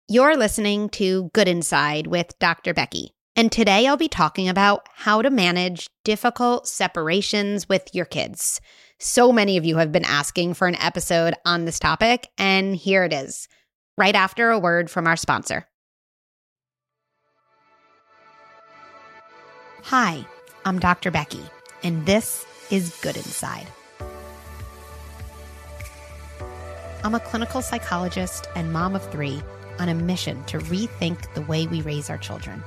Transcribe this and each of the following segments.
You're listening to Good Inside with Dr. Becky. And today I'll be talking about how to manage difficult separations with your kids. So many of you have been asking for an episode on this topic, and here it is, right after a word from our sponsor. Hi, I'm Dr. Becky, and this is Good Inside. I'm a clinical psychologist and mom of 3 on a mission to rethink the way we raise our children.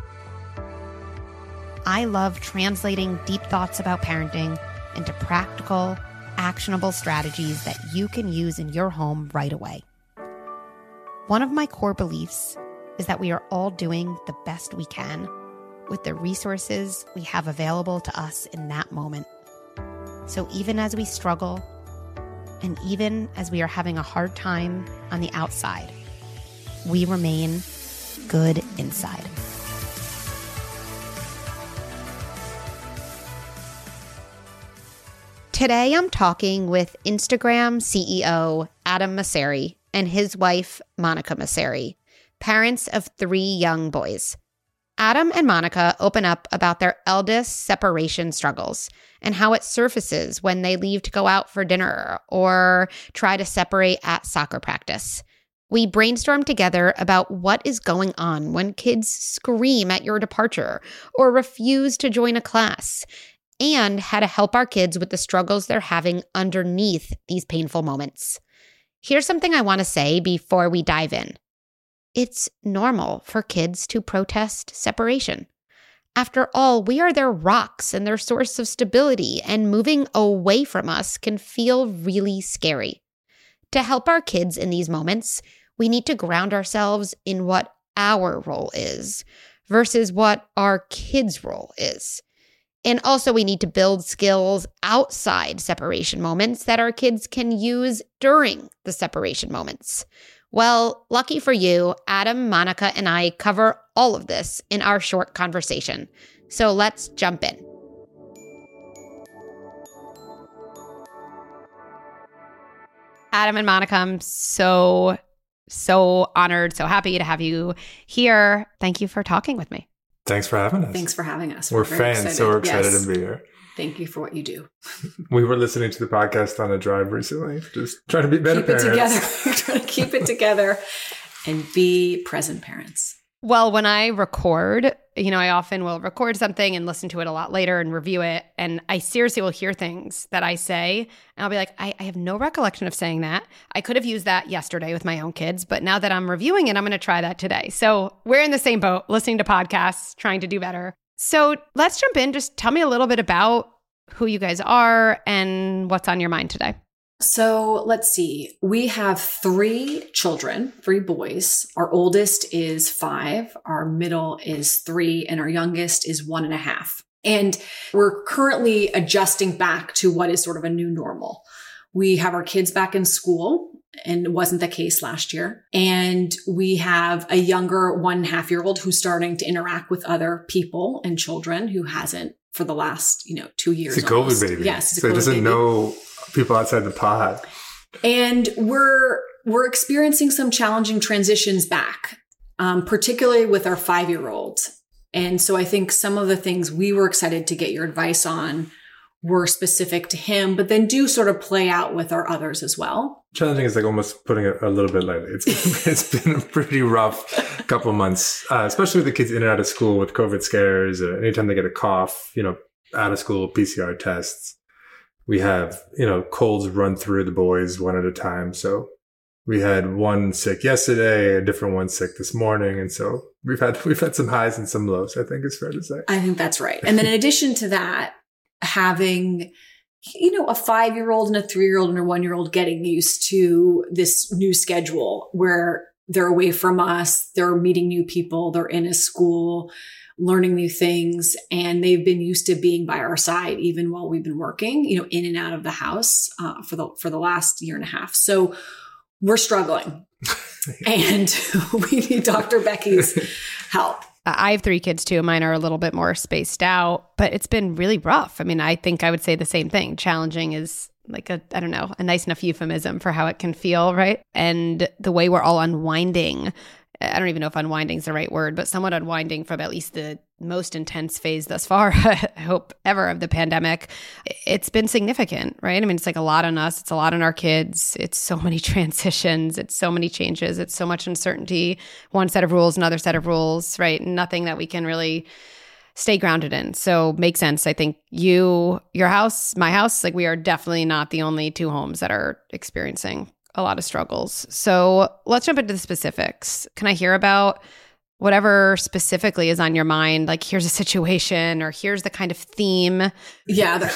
I love translating deep thoughts about parenting into practical, actionable strategies that you can use in your home right away. One of my core beliefs is that we are all doing the best we can with the resources we have available to us in that moment. So even as we struggle, and even as we are having a hard time on the outside, we remain good inside. Today, I'm talking with Instagram CEO Adam Mosseri and his wife, Monica Mosseri, parents of 3 young boys. Adam and Monica open up about their eldest separation struggles and how it surfaces when they leave to go out for dinner or try to separate at soccer practice. We brainstorm together about what is going on when kids scream at your departure or refuse to join a class, and how to help our kids with the struggles they're having underneath these painful moments. Here's something I want to say before we dive in. It's normal for kids to protest separation. After all, we are their rocks and their source of stability, and moving away from us can feel really scary. To help our kids in these moments, we need to ground ourselves in what our role is versus what our kids' role is. And also, we need to build skills outside separation moments that our kids can use during the separation moments. Well, lucky for you, Adam, Monica, and I cover all of this in our short conversation. So let's jump in. Adam and Monica, I'm so honored, so happy to have you here. Thank you for talking with me. Thanks for having us. Thanks for having us. We're fans, excited. So we're excited Yes. to be here. Thank you for what you do. We were listening to the podcast on a drive recently, just trying to be better parents. Keep it together. We're trying to keep it together and be present parents. Well, when I record, I often will record something and listen to it a lot later and review it. And I seriously will hear things that I say, and I'll be like, I have no recollection of saying that. I could have used that yesterday with my own kids, but now that I'm reviewing it, I'm going to try that today. So we're in the same boat, listening to podcasts, trying to do better. So let's jump in. Just tell me a little bit about who you guys are and what's on your mind today. So let's see. We have 3 children, 3 boys. Our oldest is 5, our middle is 3, and our youngest is 1.5. And we're currently adjusting back to what is sort of a new normal. We have our kids back in school, and it wasn't the case last year. And we have a younger 1.5-year-old who's starting to interact with other people and children who hasn't for the last, 2 years. It's a COVID baby. Yes. So it doesn't know people outside the pod. And we're experiencing some challenging transitions back, particularly with our 5-year-old. And so I think some of the things we were excited to get your advice on were specific to him, but then do sort of play out with our others as well. Challenging is like almost putting it a little bit lightly. It's been a pretty rough couple of months, especially with the kids in and out of school with COVID scares. Anytime they get a cough, out of school PCR tests. We have, colds run through the boys one at a time. So we had one sick yesterday, a different one sick this morning. And so we've had some highs and some lows, I think it's fair to say. I think that's right. And then in addition to that, having, a 5-year-old and a 3-year-old and a 1-year-old getting used to this new schedule where they're away from us, they're meeting new people, they're in a school, learning new things, and they've been used to being by our side even while we've been working, in and out of the house for the last 1.5 years. So we're struggling, and we need Dr. Becky's help. I have 3 kids too. Mine are a little bit more spaced out, but it's been really rough. I mean, I think I would say the same thing. Challenging is like a nice enough euphemism for how it can feel, right? And the way we're all unwinding I don't even know if unwinding is the right word, but somewhat unwinding from at least the most intense phase thus far, I hope ever, of the pandemic. It's been significant, right? I mean, it's like a lot on us. It's a lot on our kids. It's so many transitions. It's so many changes. It's so much uncertainty. One set of rules, another set of rules, right? Nothing that we can really stay grounded in. So makes sense. I think your house, my house, like we are definitely not the only two homes that are experiencing a lot of struggles. So let's jump into the specifics. Can I hear about whatever specifically is on your mind? Like, here's a situation, or here's the kind of theme. Yeah.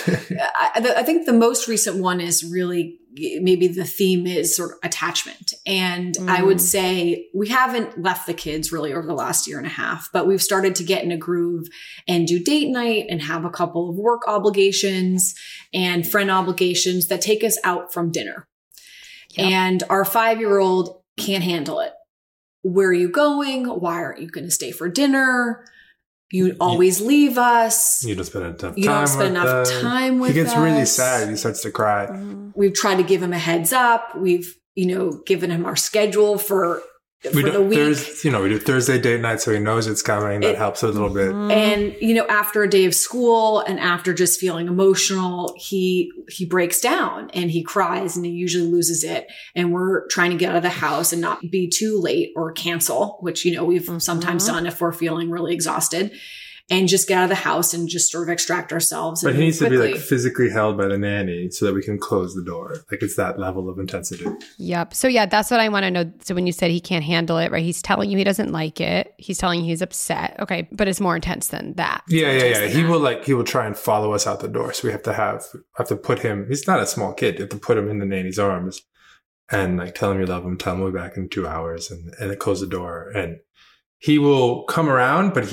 I think the most recent one is really, maybe the theme is sort of attachment. And I would say we haven't left the kids really over the last year and a half, but we've started to get in a groove and do date night and have a couple of work obligations and friend obligations that take us out from dinner. Yep. And our 5-year-old can't handle it. Where are you going? Why aren't you going to stay for dinner? You always leave us. You don't spend enough time. You don't spend enough time with us. He gets really sad. He starts to cry. We've tried to give him a heads up. We've, given him our schedule for the week. We do Thursday date night, so he knows it's coming. That helps a little bit. And, after a day of school and after just feeling emotional, he breaks down and he cries and he usually loses it. And we're trying to get out of the house and not be too late or cancel, which, we've sometimes done if we're feeling really exhausted. And just get out of the house and just sort of extract ourselves. But he needs to be like physically held by the nanny so that we can close the door. Like, it's that level of intensity. Yep. So yeah, that's what I want to know. So when you said he can't handle it, right? He's telling you he doesn't like it. He's telling you he's upset. Okay. But it's more intense than that. Yeah. He will try and follow us out the door. So we have to put him, he's not a small kid. You have to put him in the nanny's arms and like tell him you love him, tell him we'll be back in 2 hours and then close the door. And he will come around, but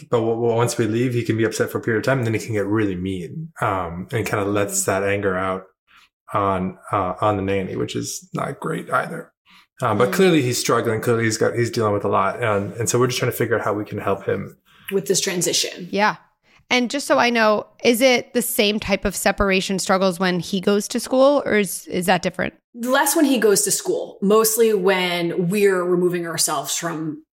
once we leave, he can be upset for a period of time, and then he can get really mean, and kind of lets that anger out on the nanny, which is not great either. But clearly he's struggling. Clearly he's dealing with a lot, and so we're just trying to figure out how we can help him with this transition. Yeah. And just so I know, is it the same type of separation struggles when he goes to school, or is that different? Less when he goes to school, mostly when we're removing ourselves from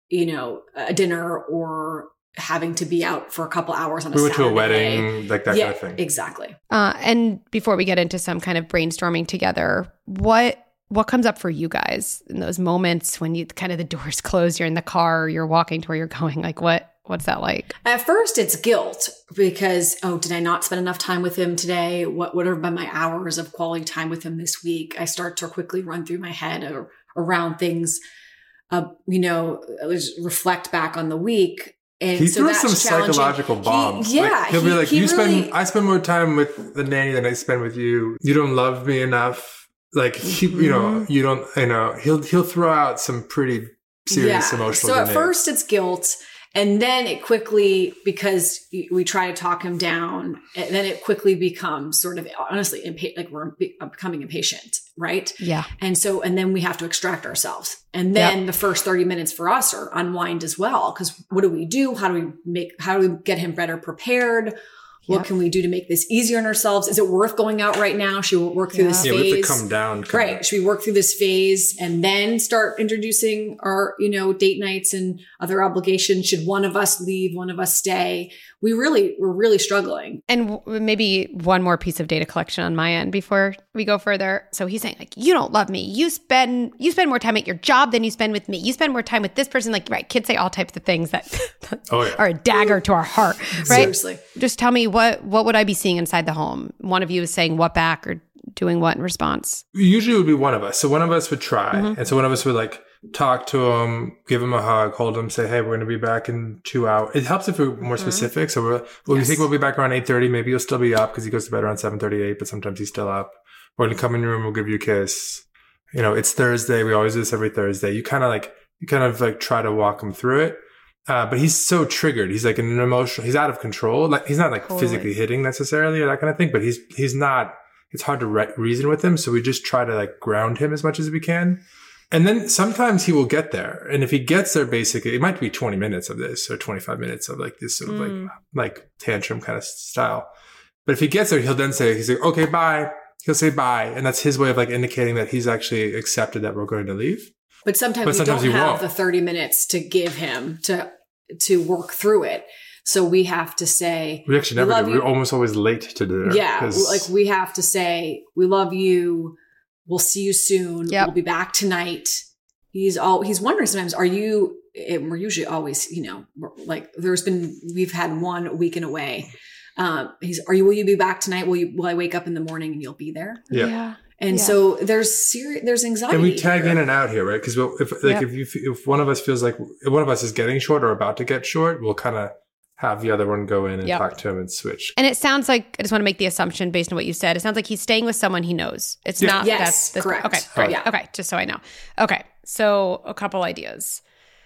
a dinner or having to be out for a couple hours on a Saturday. We went to a wedding, like that kind of thing. Exactly. And before we get into some kind of brainstorming together, what comes up for you guys in those moments when you kind of the doors close, you're in the car, you're walking to where you're going? Like what's that like? At first it's guilt because, did I not spend enough time with him today? What have been my hours of quality time with him this week? I start to quickly run through my head around things. Reflect back on the week. And he throws some psychological bombs. He'll be like, I spend more time with the nanny than I spend with you. You don't love me enough. Like, he'll throw out some pretty serious emotional. So at first it's guilt. And then it quickly, because we try to talk him down, and then it quickly becomes sort of, honestly, like we're becoming impatient, right? Yeah. And then we have to extract ourselves. And then the first 30 minutes for us are unwind as well. Because what do we do? How do we get him better prepared? What can we do to make this easier on ourselves? Is it worth going out right now? Should we work through this phase? We have to come down. Right. Should we work through this phase and then start introducing our, date nights and other obligations? Should one of us leave, one of us stay? We're really struggling. And maybe one more piece of data collection on my end before we go further. So he's saying, like, you don't love me. You spend more time at your job than you spend with me. You spend more time with this person. Like, right, kids say all types of things that are a dagger to our heart, right? Seriously. Just tell me what would I be seeing inside the home? One of you is saying what back or doing what in response? Usually it would be one of us. So one of us would try. And so one of us would like talk to him, give him a hug, hold him, say, hey, we're going to be back in 2 hours. It helps if we're more specific. So we think we'll be back around 8:30. Maybe he'll still be up because he goes to bed around 7:38, but sometimes he's still up. We're going to come in your room. We'll give you a kiss. It's Thursday. We always do this every Thursday. You kind of try to walk him through it. But he's so triggered. He's like he's out of control. Like, he's not like physically hitting necessarily or that kind of thing, but he's not, it's hard to reason with him. So we just try to like ground him as much as we can. And then sometimes he will get there. And if he gets there, basically, it might be 20 minutes of this or 25 minutes of like this sort of like tantrum kind of style. But if he gets there, he'll then say, he's like, okay, bye. He'll say bye. And that's his way of like indicating that he's actually accepted that we're going to leave. But sometimes we don't have the 30 minutes to give him to work through it. So we have to say, we actually never do. We're almost always late to do it. Yeah. Like we have to say, we love you. We'll see you soon. We'll be back tonight. He's wondering sometimes, are you, and we're usually always, like we've had 1 weekend away. Will you be back tonight? Will I wake up in the morning and you'll be there? Yeah. And so there's anxiety. And we tag in and out here, right? Because if one of us feels like one of us is getting short or about to get short, we'll kind of have the other one go in and talk to him and switch. And it sounds like, I just want to make the assumption based on what you said, it sounds like he's staying with someone he knows. It's not. Yes, that's correct. Okay, great. Yeah. Okay, just so I know. Okay, so a couple ideas.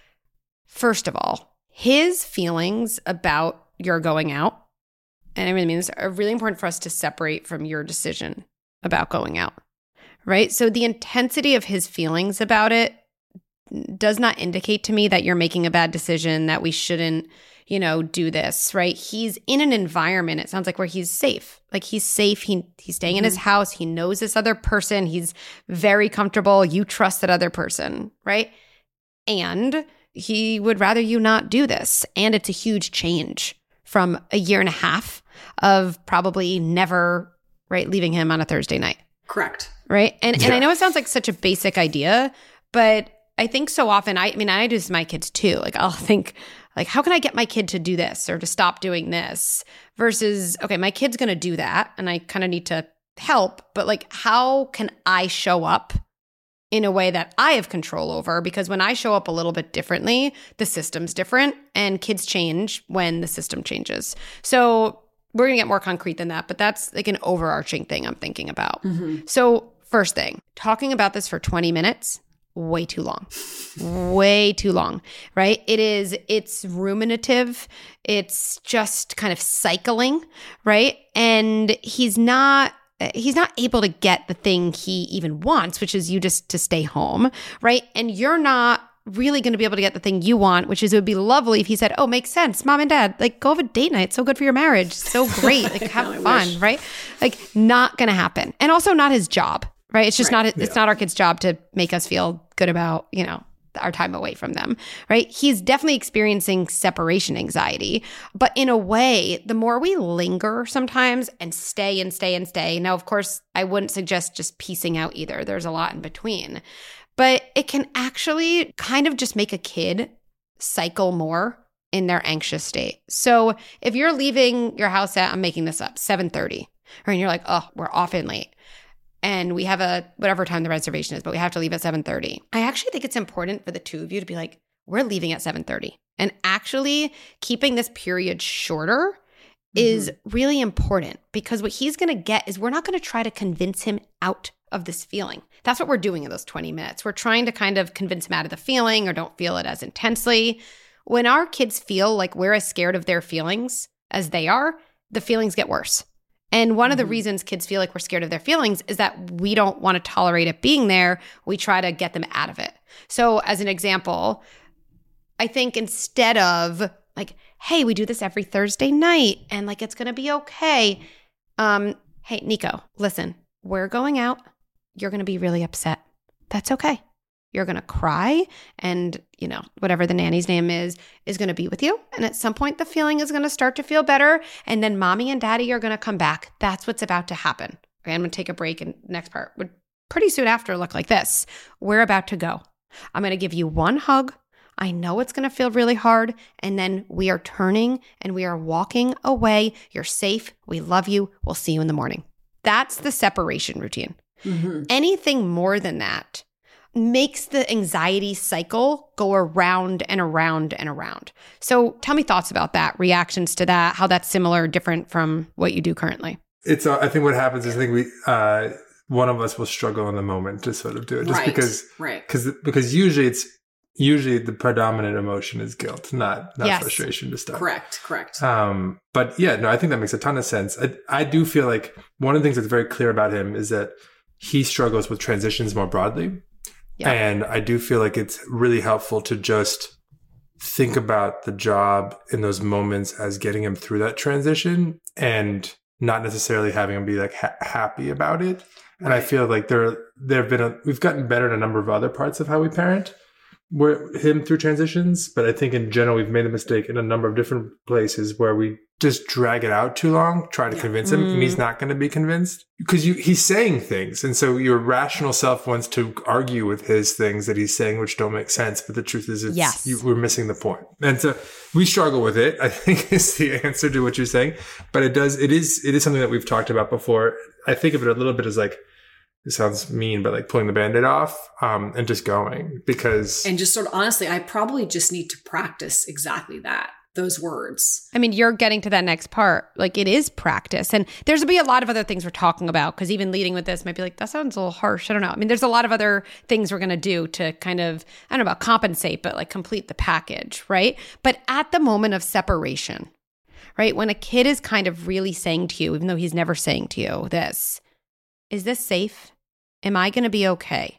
First of all, his feelings about your going out, and I really mean this, are really important for us to separate from your decision about going out, right? So the intensity of his feelings about it does not indicate to me that you're making a bad decision, that we shouldn't, do this, right? He's in an environment, it sounds like, where he's safe. Like he's safe. He's staying in his house. He knows this other person. He's very comfortable. You trust that other person, right? And he would rather you not do this. And it's a huge change from a year and a half of probably never, right, leaving him on a Thursday night. Correct. Right? And I know it sounds like such a basic idea, but I think so often, I do this to my kids too. Like I'll think, like, how can I get my kid to do this or to stop doing this versus, okay, my kid's going to do that and I kind of need to help, but like, how can I show up in a way that I have control over? Because when I show up a little bit differently, the system's different and kids change when the system changes. So we're going to get more concrete than that, but that's like an overarching thing I'm thinking about. Mm-hmm. So first thing, talking about this for 20 minutes, way too long, right? It's ruminative. It's just kind of cycling, right? And he's not able to get the thing he even wants, which is you just to stay home, right? And you're not really going to be able to get the thing you want, which is, it would be lovely if he said, oh, makes sense, mom and dad, like go have a date night. It's so good for your marriage. It's so great. Like have fun, right? Like not going to happen. And also not his job, right? It's just it's not our kid's job to make us feel good about, our time away from them, right? He's definitely experiencing separation anxiety, but in a way, the more we linger sometimes and stay and stay and stay. Now, of course, I wouldn't suggest just piecing out either. There's a lot in between, but it can actually kind of just make a kid cycle more in their anxious state. So if you're leaving your house at, I'm making this up, 7:30, right? And you're like, oh, we're often late. And we have whatever time the reservation is, but we have to leave at 7:30. I actually think it's important for the two of you to be like, we're leaving at 7:30. And actually keeping this period shorter is really important, because what he's going to get is we're not going to try to convince him out of this feeling. That's what we're doing in those 20 minutes. We're trying to kind of convince him out of the feeling or don't feel it as intensely. When our kids feel like we're as scared of their feelings as they are, the feelings get worse. And one of the reasons kids feel like we're scared of their feelings is that we don't want to tolerate it being there. We try to get them out of it. So as an example, I think instead of like, hey, we do this every Thursday night and like it's going to be okay. Hey, Nico, listen, we're going out. You're going to be really upset. That's okay. You're going to cry and, whatever the nanny's name is going to be with you. And at some point, the feeling is going to start to feel better. And then mommy and daddy are going to come back. That's what's about to happen. Okay, I'm going to take a break, and the next part would pretty soon after look like this. We're about to go. I'm going to give you one hug. I know it's going to feel really hard. And then we are turning and we are walking away. You're safe. We love you. We'll see you in the morning. That's the separation routine. Mm-hmm. Anything more than that makes the anxiety cycle go around and around and around. So tell me thoughts about that, reactions to that, how that's similar, different from what you do currently. It's, I think what happens is, I think one of us will struggle in the moment to sort of do it, just because usually the predominant emotion is guilt, not frustration to start. Correct. But yeah, no, I think that makes a ton of sense. I do feel like one of the things that's very clear about him is that he struggles with transitions more broadly. Yeah. And I do feel like it's really helpful to just think about the job in those moments as getting him through that transition and not necessarily having him be like happy about it. And I feel like we've gotten better in a number of other parts of how we parent him through transitions. But I think in general, we've made a mistake in a number of different places where we just drag it out too long, try to convince him, and he's not going to be convinced because he's saying things. And so your rational self wants to argue with his things that he's saying, which don't make sense. But the truth is, we're missing the point. And so we struggle with it, I think, is the answer to what you're saying. But it is something that we've talked about before. I think of it a little bit as like, it sounds mean, but like pulling the Band-Aid off and just going and just sort of honestly, I probably just need to practice exactly that. Those words. I mean, you're getting to that next part. Like it is practice. And there's going to be a lot of other things we're talking about because even leading with this might be like, that sounds a little harsh. I don't know. I mean, there's a lot of other things we're going to do to kind of, I don't know about compensate, but like complete the package, right? But at the moment of separation, right? When a kid is kind of really saying to you, even though he's never saying to you this, is this safe? Am I going to be okay?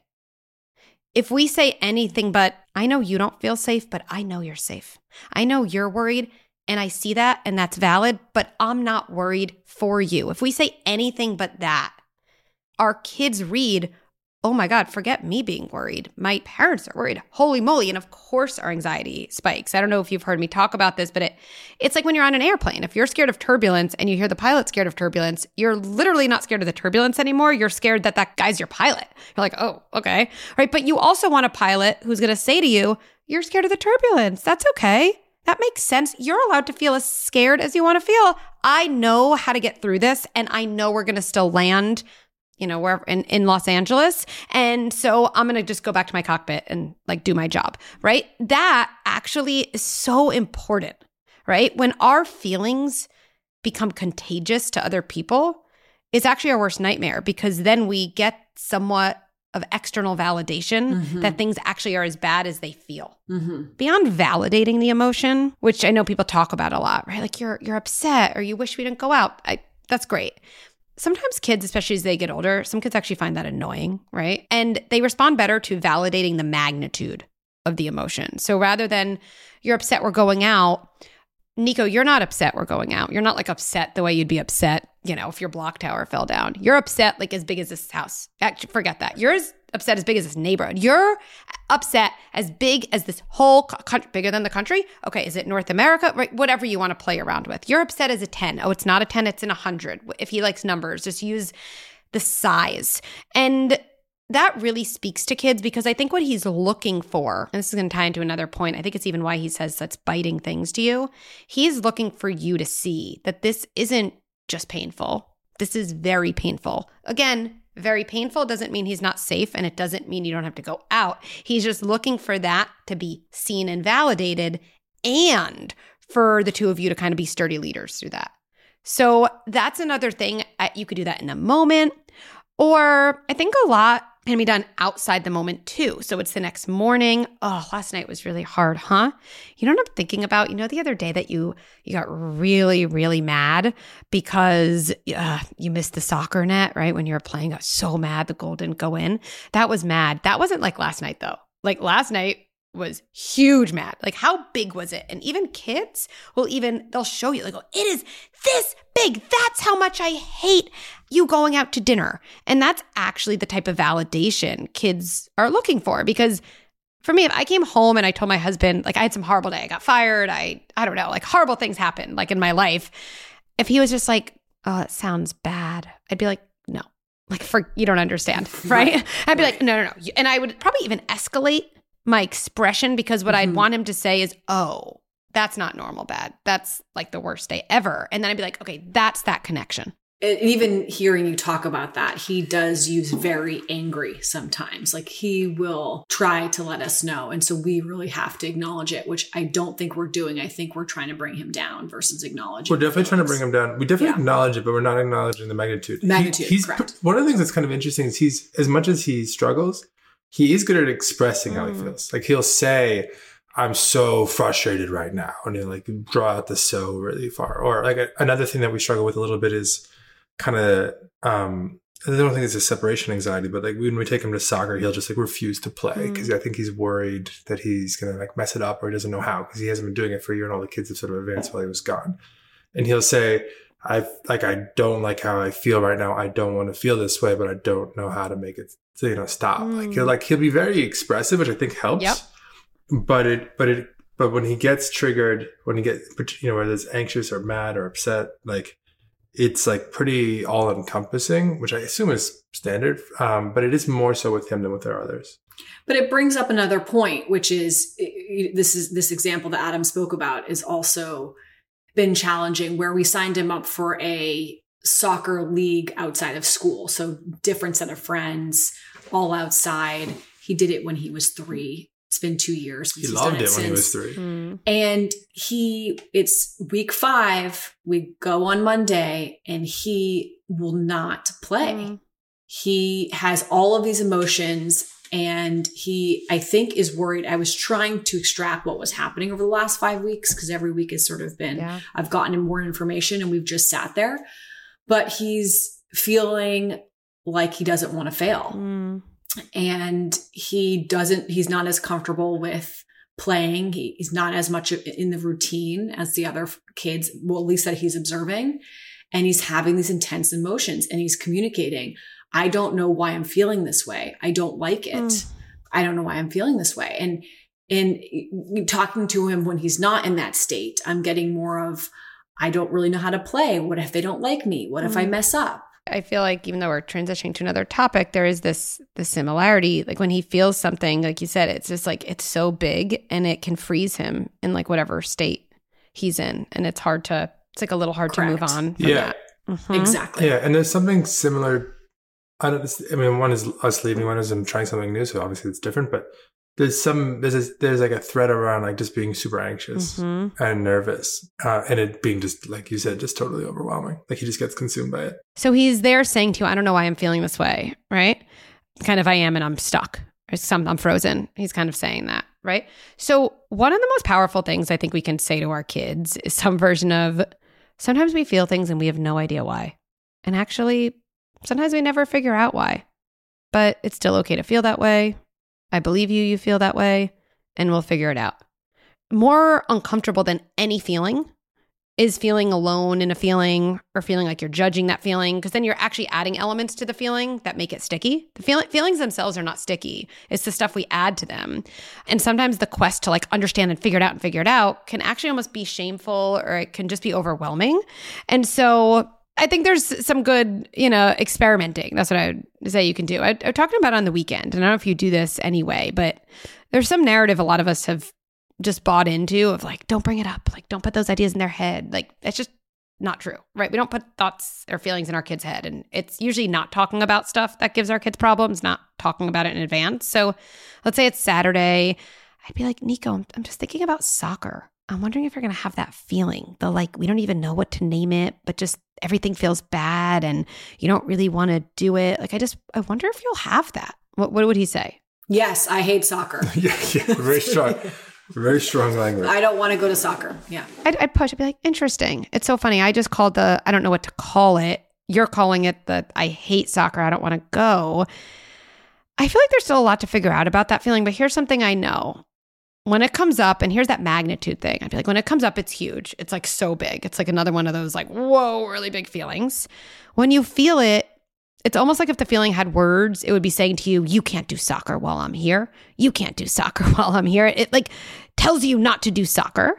If we say anything but, I know you don't feel safe, but I know you're safe. I know you're worried and I see that and that's valid, but I'm not worried for you. If we say anything but that, our kids read, oh my God, forget me being worried. My parents are worried. Holy moly. And of course our anxiety spikes. I don't know if you've heard me talk about this, but it's like when you're on an airplane. If you're scared of turbulence and you hear the pilot scared of turbulence, you're literally not scared of the turbulence anymore. You're scared that guy's your pilot. You're like, oh, okay. Right. But you also want a pilot who's going to say to you, you're scared of the turbulence. That's okay. That makes sense. You're allowed to feel as scared as you want to feel. I know how to get through this. And I know we're going to still land wherever in Los Angeles. And so I'm going to just go back to my cockpit and like do my job, right? That actually is so important, right? When our feelings become contagious to other people, it's actually our worst nightmare because then we get somewhat of external validation that things actually are as bad as they feel. Beyond validating the emotion, which I know people talk about a lot, right? Like you're upset or you wish we didn't go out. That's great. Sometimes kids, especially as they get older, some kids actually find that annoying, right? And they respond better to validating the magnitude of the emotion. So rather than you're upset we're going out, Nico, you're not upset we're going out. You're not like upset the way you'd be upset, if your block tower fell down. You're upset like as big as this house. Actually, forget that. You're upset as big as this neighborhood. You're upset as big as this whole country, bigger than the country. Okay, is it North America? Right, whatever you want to play around with. You're upset as a 10. Oh, it's not a 10, it's an 100. If he likes numbers, just use the size. And that really speaks to kids because I think what he's looking for, and this is going to tie into another point, I think it's even why he says such biting things to you. He's looking for you to see that this isn't just painful. This is very painful. Again, very painful doesn't mean he's not safe, and it doesn't mean you don't have to go out. He's just looking for that to be seen and validated and for the two of you to kind of be sturdy leaders through that. So that's another thing. You could do that in a moment, or I think a lot can be done outside the moment too. So it's the next morning. Oh, last night was really hard, huh? You know what I'm thinking about? The other day that you got really, really mad because you missed the soccer net, right? When you were playing, I was so mad the goal didn't go in. That was mad. That wasn't like last night though. Like last night was huge mad. Like how big was it? And even kids they'll show you like, oh, it is this big. That's how much I hate you going out to dinner. And that's actually the type of validation kids are looking for. Because for me, if I came home and I told my husband, like I had some horrible day, I got fired, I don't know, like horrible things happened like in my life. If he was just like, oh, that sounds bad, I'd be like, no, like you don't understand, right? I'd be like, no. And I would probably even escalate my expression because what I'd want him to say is, oh, that's not normal bad. That's like the worst day ever. And then I'd be like, okay, that's that connection. And even hearing you talk about that, he does use very angry sometimes. Like he will try to let us know. And so we really have to acknowledge it, which I don't think we're doing. I think we're trying to bring him down versus acknowledging. We're definitely trying to bring him down. We definitely acknowledge it, but we're not acknowledging the magnitude. He's correct. One of the things that's kind of interesting is he's, as much as he struggles, he is good at expressing how he feels. Like he'll say, I'm so frustrated right now. And he'll like draw out the so really far. Or like another thing that we struggle with a little bit is kind of, I don't think it's a separation anxiety, but like when we take him to soccer, he'll just like refuse to play because I think he's worried that he's going to like mess it up or he doesn't know how because he hasn't been doing it for a year and all the kids have sort of advanced while he was gone. And he'll say, I don't like how I feel right now. I don't want to feel this way, but I don't know how to make it, stop. He'll be very expressive, which I think helps. Yep. But when he gets triggered, when he gets, whether it's anxious or mad or upset, like it's like pretty all encompassing, which I assume is standard. But it is more so with him than with our others. But it brings up another point, which is this example that Adam spoke about is also been challenging, where we signed him up for a soccer league outside of school. So different set of friends, all outside. He did it when he was 3. It's been 2 years. He loved it when he was 3. And it's week 5. We go on Monday and he will not play. He has all of these emotions and he, I think, is worried. I was trying to extract what was happening over the last 5 weeks because every week has sort of been, I've gotten him more information and we've just sat there. But he's feeling like he doesn't want to fail. And he's not as comfortable with playing. He's not as much in the routine as the other kids, well, at least that he's observing. And he's having these intense emotions and he's communicating. I don't know why I'm feeling this way. I don't like it. I don't know why I'm feeling this way. And talking to him when he's not in that state, I'm getting more of, I don't really know how to play. What if they don't like me? What if I mess up? I feel like even though we're transitioning to another topic, there is this similarity. Like when he feels something, like you said, it's just like it's so big and it can freeze him in like whatever state he's in. And it's like a little hard to move on from that. Exactly. Yeah. And there's something similar. One is us leaving, one is him trying something new. So obviously it's different, but there's like a thread around like just being super anxious and nervous and it being just, like you said, just totally overwhelming. Like he just gets consumed by it. So he's there saying to you, I don't know why I'm feeling this way, right? Kind of I am and I'm stuck. I'm frozen. He's kind of saying that, right? So one of the most powerful things I think we can say to our kids is some version of sometimes we feel things and we have no idea why. And actually, sometimes we never figure out why. But it's still okay to feel that way. I believe you feel that way, and we'll figure it out. More uncomfortable than any feeling is feeling alone in a feeling or feeling like you're judging that feeling, because then you're actually adding elements to the feeling that make it sticky. The feelings themselves are not sticky. It's the stuff we add to them. And sometimes the quest to like understand and figure it out can actually almost be shameful, or it can just be overwhelming. And so I think there's some good, experimenting. That's what I would say you can do. I'm talking about on the weekend, and I don't know if you do this anyway, but there's some narrative a lot of us have just bought into of like, don't bring it up. Like, don't put those ideas in their head. Like, it's just not true, right? We don't put thoughts or feelings in our kids' head. And it's usually not talking about stuff that gives our kids problems, not talking about it in advance. So let's say it's Saturday. I'd be like, Nico, I'm just thinking about soccer. I'm wondering if you're going to have that feeling. We don't even know what to name it, but just everything feels bad and you don't really want to do it. Like, I wonder if you'll have that. What would he say? Yes, I hate soccer. yeah, very strong. Very strong language. I don't want to go to soccer. Yeah. I'd push. I'd be like, interesting. It's so funny. I just called I don't know what to call it. You're calling it I hate soccer. I don't want to go. I feel like there's still a lot to figure out about that feeling, but here's something I know. When it comes up, and here's that magnitude thing, I'd be like, when it comes up, it's huge. It's like so big. It's like another one of those like, whoa, really big feelings. When you feel it, it's almost like if the feeling had words, it would be saying to you, you can't do soccer while I'm here. You can't do soccer while I'm here. It like tells you not to do soccer.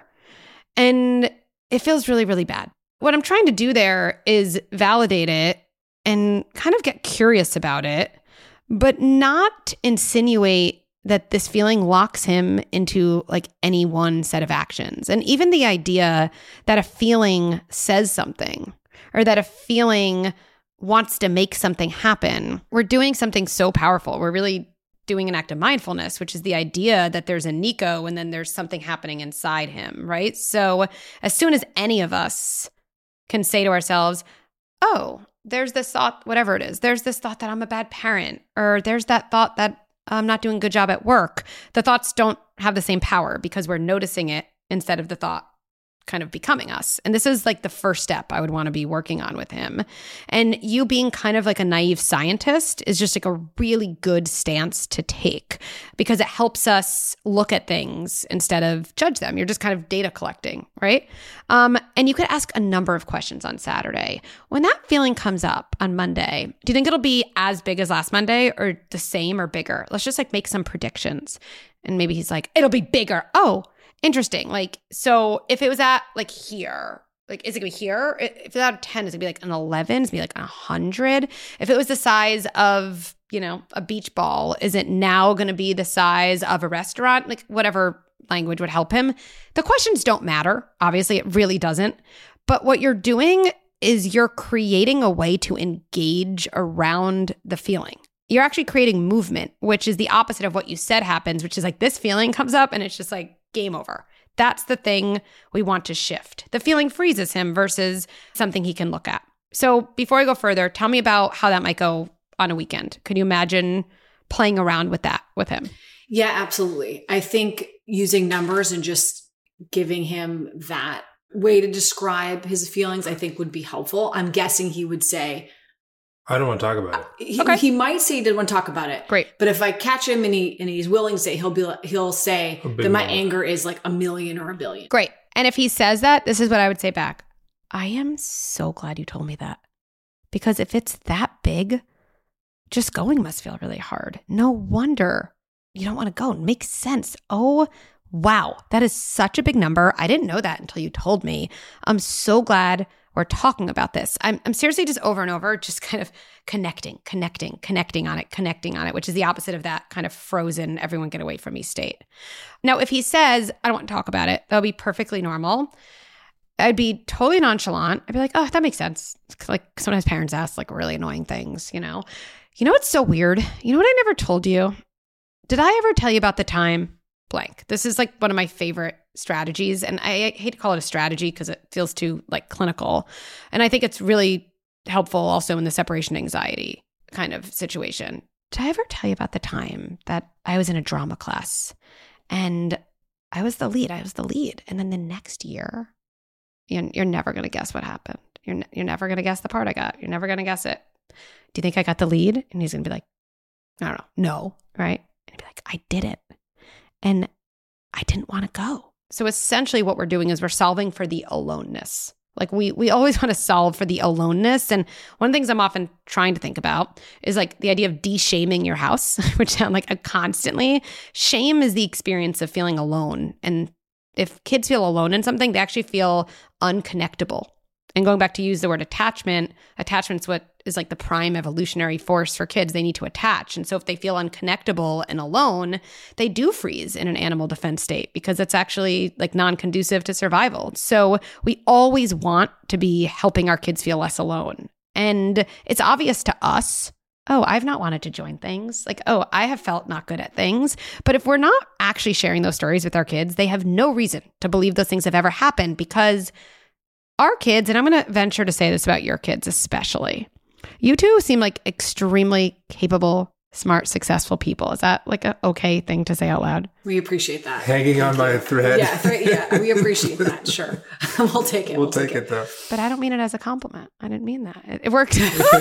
And it feels really, really bad. What I'm trying to do there is validate it and kind of get curious about it, but not insinuate that this feeling locks him into like any one set of actions. And even the idea that a feeling says something or that a feeling wants to make something happen, we're doing something so powerful. We're really doing an act of mindfulness, which is the idea that there's a Nico and then there's something happening inside him, right? So as soon as any of us can say to ourselves, oh, there's this thought, whatever it is, there's this thought that I'm a bad parent, or there's that thought that I'm not doing a good job at work. The thoughts don't have the same power because we're noticing it instead of the thought kind of becoming us. And this is like the first step I would want to be working on with him. And you being kind of like a naive scientist is just like a really good stance to take because it helps us look at things instead of judge them. You're just kind of data collecting, right? And you could ask a number of questions on Saturday. When that feeling comes up on Monday, do you think it'll be as big as last Monday or the same or bigger? Let's just like make some predictions. And maybe he's like, it'll be bigger. Oh, interesting. Like, so if it was at like here, like, is it gonna be here? If it's out of 10, is it gonna be like an 11? Is it gonna be like 100? If it was the size of, you know, a beach ball, is it now gonna be the size of a restaurant? Like, whatever language would help him. The questions don't matter. Obviously, it really doesn't. But what you're doing is you're creating a way to engage around the feeling. You're actually creating movement, which is the opposite of what you said happens, which is like this feeling comes up and it's just like game over. That's the thing we want to shift. The feeling freezes him versus something he can look at. So before I go further, tell me about how that might go on a weekend. Could you imagine playing around with that with him? Yeah, absolutely. I think using numbers and just giving him that way to describe his feelings, I think would be helpful. I'm guessing he would say, I don't want to talk about it. He might say he didn't want to talk about it. Great. But if I catch him and he's willing to say, he'll say that my anger is like 1,000,000 or 1,000,000,000. Great. And if he says that, this is what I would say back. I am so glad you told me that. Because if it's that big, just going must feel really hard. No wonder you don't want to go. It makes sense. Oh, wow. That is such a big number. I didn't know that until you told me. I'm so glad we're talking about this. I'm seriously just over and over, just kind of connecting on it, which is the opposite of that kind of frozen, everyone get away from me state. Now, if he says, I don't want to talk about it, that'll be perfectly normal. I'd be totally nonchalant. I'd be like, oh, that makes sense. It's like sometimes parents ask like really annoying things, you know? You know what's so weird? You know what I never told you? Did I ever tell you about the time blank? This is like one of my favorite strategies. And I hate to call it a strategy because it feels too like clinical. And I think it's really helpful also in the separation anxiety kind of situation. Did I ever tell you about the time that I was in a drama class and I was the lead? And then the next year, you're never going to guess what happened. You're never going to guess the part I got. You're never going to guess it. Do you think I got the lead? And he's going to be like, I don't know. No. Right? And I'd be like, I did it. And I didn't want to go. So essentially what we're doing is we're solving for the aloneness. Like we always want to solve for the aloneness. And one of the things I'm often trying to think about is like the idea of de-shaming your house, which sound like a constantly. Shame is the experience of feeling alone. And if kids feel alone in something, they actually feel unconnectable. And going back to use the word attachment's what is like the prime evolutionary force for kids. They need to attach. And so if they feel unconnectable and alone, they do freeze in an animal defense state because it's actually like non-conducive to survival. So we always want to be helping our kids feel less alone. And it's obvious to us, oh, I've not wanted to join things. Like, oh, I have felt not good at things. But if we're not actually sharing those stories with our kids, they have no reason to believe those things have ever happened because our kids, and I'm going to venture to say this about your kids especially, you two seem like extremely capable, smart, successful people. Is that like an okay thing to say out loud? We appreciate that. Hanging on by a thread. Yeah, we appreciate that. Sure. We'll take it. We'll take it though. But I don't mean it as a compliment. I didn't mean that. It worked.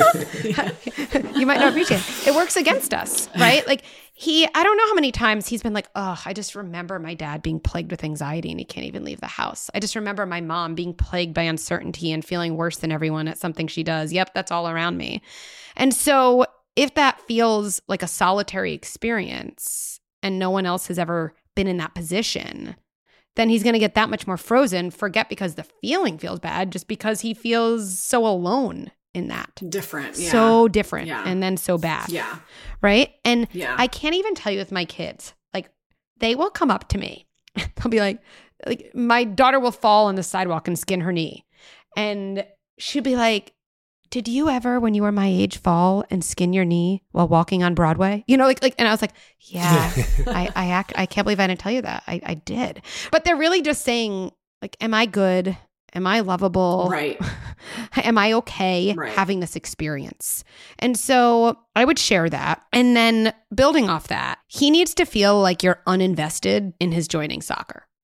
You might not appreciate it. It works against us, right? Like I don't know how many times he's been like, oh, I just remember my dad being plagued with anxiety and he can't even leave the house. I just remember my mom being plagued by uncertainty and feeling worse than everyone at something she does. Yep, that's all around me. And so if that feels like a solitary experience and no one else has ever been in that position, then he's going to get that much more frozen, forget because the feeling feels bad, just because he feels so alone in that. Different. Yeah. So different. Yeah. And then so bad. Yeah. Right? And yeah. I can't even tell you with my kids, like they will come up to me. They'll be like my daughter will fall on the sidewalk and skin her knee. And she'll be like, did you ever, when you were my age, fall and skin your knee while walking on Broadway? You know, like, and I was like, yeah, I can't believe I didn't tell you that. I did. But they're really just saying, like, am I good? Am I lovable? Right. Am I okay having this experience? And so I would share that. And then building off that, he needs to feel like you're uninvested in his joining soccer.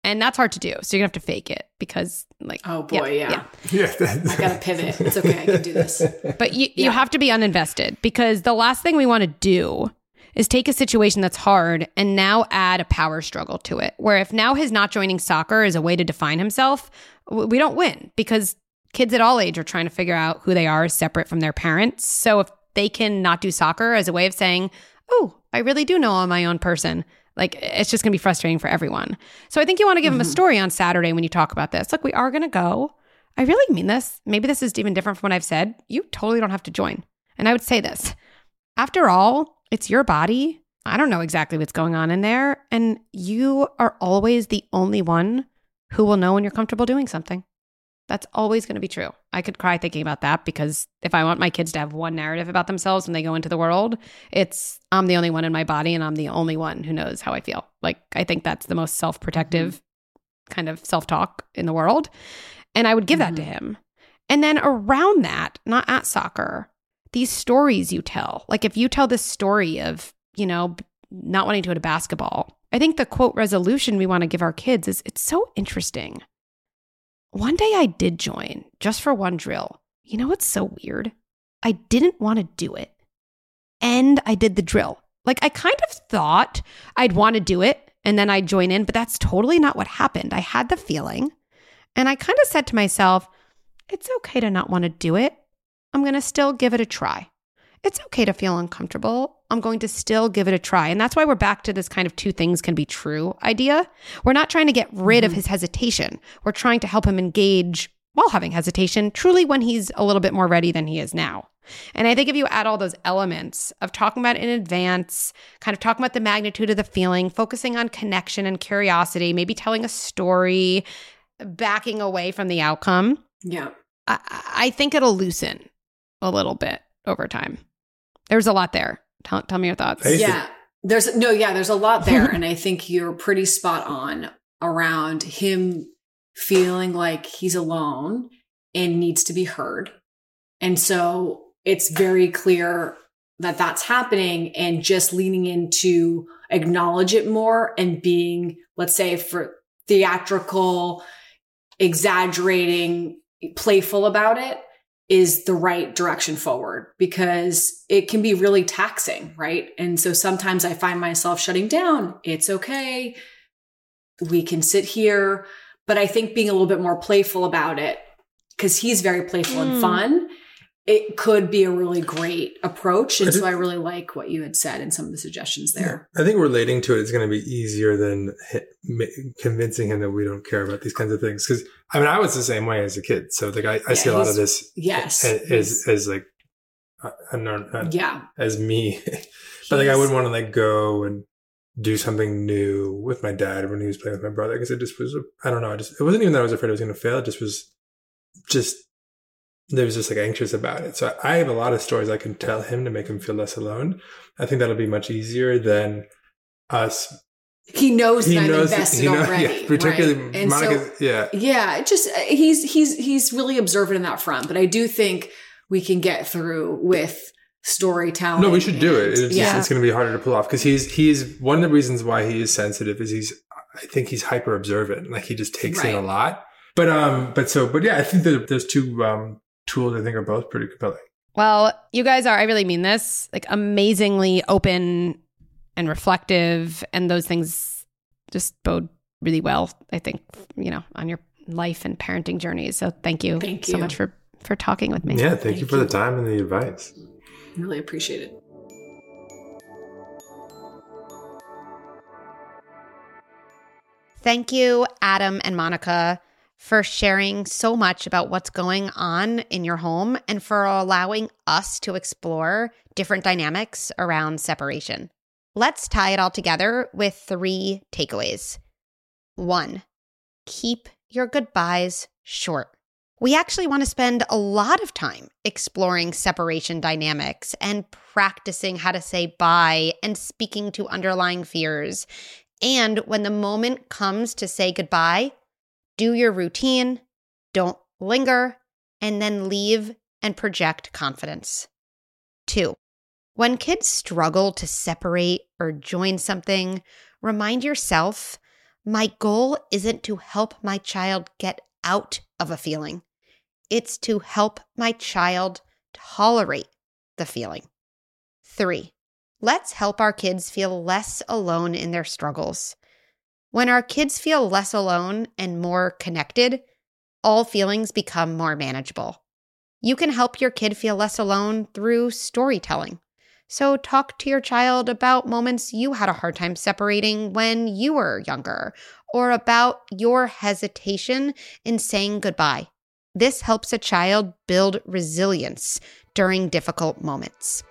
And that's hard to do. So you're going to have to fake it because like, oh boy, yeah. Yeah. I got to pivot. It's okay. I can do this. But you have to be uninvested, because the last thing we want to do is take a situation that's hard and now add a power struggle to it, where if now his not joining soccer is a way to define himself, we don't win, because kids at all age are trying to figure out who they are separate from their parents. So if they can not do soccer as a way of saying, oh, I really do know I'm my own person, like it's just going to be frustrating for everyone. So I think you want to give him a story on Saturday when you talk about this. Look, we are going to go. I really mean this. Maybe this is even different from what I've said. You totally don't have to join. And I would say this. After all, it's your body. I don't know exactly what's going on in there. And you are always the only one who will know when you're comfortable doing something. That's always going to be true. I could cry thinking about that, because if I want my kids to have one narrative about themselves when they go into the world, it's I'm the only one in my body and I'm the only one who knows how I feel. Like, I think that's the most self-protective kind of self-talk in the world. And I would give that to him. And then around that, not at soccer, these stories you tell, like if you tell this story of, not wanting to go to basketball, I think the quote resolution we want to give our kids is, it's so interesting. One day I did join just for one drill. You know what's so weird? I didn't want to do it. And I did the drill. Like, I kind of thought I'd want to do it and then I'd join in, but that's totally not what happened. I had the feeling and I kind of said to myself, it's okay to not want to do it. I'm going to still give it a try. It's okay to feel uncomfortable. I'm going to still give it a try. And that's why we're back to this kind of two things can be true idea. We're not trying to get rid of his hesitation. We're trying to help him engage while having hesitation, truly when he's a little bit more ready than he is now. And I think if you add all those elements of talking about it in advance, kind of talking about the magnitude of the feeling, focusing on connection and curiosity, maybe telling a story, backing away from the outcome. Yeah. I think it'll loosen a little bit over time. There's a lot there. Tell me your thoughts. Yeah. There's a lot there. And I think you're pretty spot on around him feeling like he's alone and needs to be heard. And so it's very clear that that's happening, and just leaning into acknowledge it more and being, let's say, for theatrical, exaggerating, playful about it is the right direction forward, because it can be really taxing, right? And so sometimes I find myself shutting down. It's okay. We can sit here. But I think being a little bit more playful about it, because he's very playful and fun, it could be a really great approach. And so I really like what you had said and some of the suggestions there. Yeah. I think relating to it is going to be easier than convincing him that we don't care about these kinds of things. Because I was the same way as a kid. So like I see a lot of this as like, as me. But like I wouldn't want to like go and do something new with my dad when he was playing with my brother, because it just was, I don't know. It wasn't even that I was afraid I was going to fail. It just was there was just like anxious about it. So I have a lot of stories I can tell him to make him feel less alone. I think that'll be much easier than us. He knows that I'm invested already. Yeah, particularly right? Monica. So, yeah. Just he's really observant in that front. But I do think we can get through with storytelling. No, we should do it. It's going to be harder to pull off, because he's one of the reasons why he is sensitive is I think he's hyper observant. Like he just takes in a lot. But yeah, I think that there's two tools I think are both pretty compelling. Well, you guys are, I really mean this, like amazingly open and reflective, and those things just bode really well, I think, on your life and parenting journeys. So thank you so much for talking with me. Yeah, thank you for the time and the advice. Really appreciate it. Thank you, Adam and Monica, for sharing so much about what's going on in your home and for allowing us to explore different dynamics around separation. Let's tie it all together with 3 takeaways. 1, keep your goodbyes short. We actually want to spend a lot of time exploring separation dynamics and practicing how to say bye and speaking to underlying fears. And when the moment comes to say goodbye, do your routine, don't linger, and then leave and project confidence. 2, when kids struggle to separate or join something, remind yourself My goal isn't to help my child get out of a feeling. It's to help my child tolerate the feeling. 3, let's help our kids feel less alone in their struggles. When our kids feel less alone and more connected, all feelings become more manageable. You can help your kid feel less alone through storytelling. So talk to your child about moments you had a hard time separating when you were younger, or about your hesitation in saying goodbye. This helps a child build resilience during difficult moments.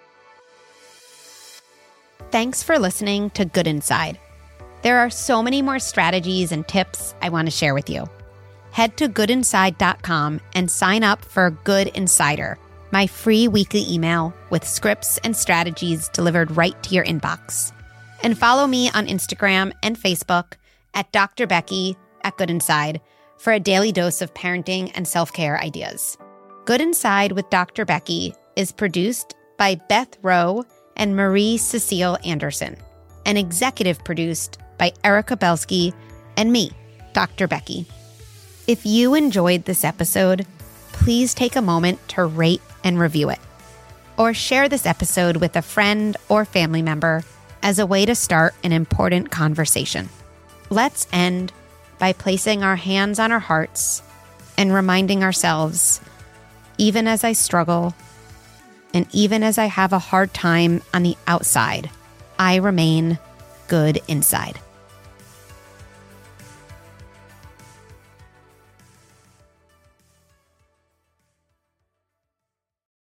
Thanks for listening to Good Inside. There are so many more strategies and tips I want to share with you. Head to goodinside.com and sign up for Good Insider, my free weekly email with scripts and strategies delivered right to your inbox. And follow me on Instagram and Facebook at Dr. Becky at Good Inside for a daily dose of parenting and self-care ideas. Good Inside with Dr. Becky is produced by Beth Rowe and Marie Cecile Anderson, and executive produced by Erica Belsky and me, Dr. Becky. If you enjoyed this episode, please take a moment to rate and review it, or share this episode with a friend or family member as a way to start an important conversation. Let's end by placing our hands on our hearts and reminding ourselves, even as I struggle, and even as I have a hard time on the outside, I remain good inside.